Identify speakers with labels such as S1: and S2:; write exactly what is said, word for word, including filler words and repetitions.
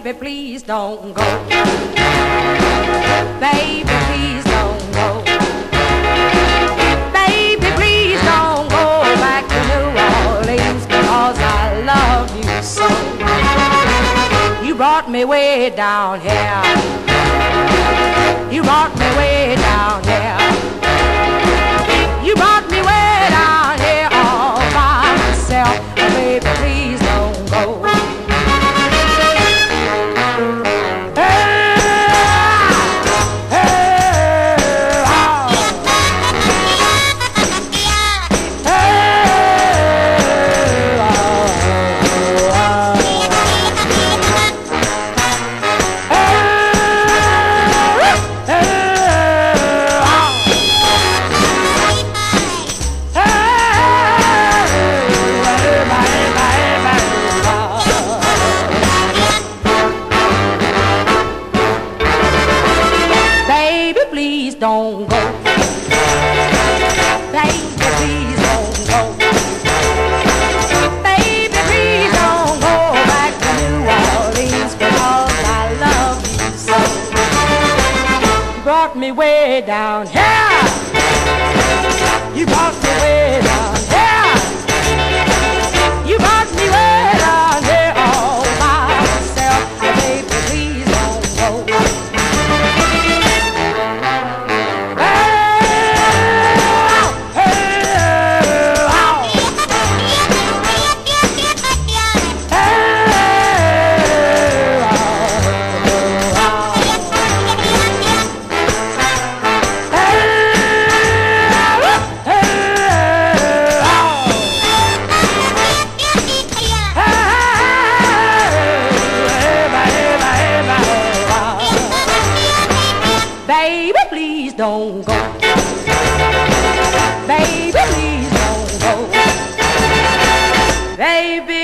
S1: Baby, please don't go. Baby, please don't go. Baby, please don't go back to New Orleans, because I love you so. You brought me way down here. You brought me way down here. You brought me way down here all by myself. Baby, please don't go. Please don't go. Baby, please don't go. Baby, please don't go back to New Orleans, because I love you so. You brought me way down here. You brought me way down here. You brought me way down here all by myself. Baby, please don't go. Baby, please don't go. Baby, please don't go. Baby,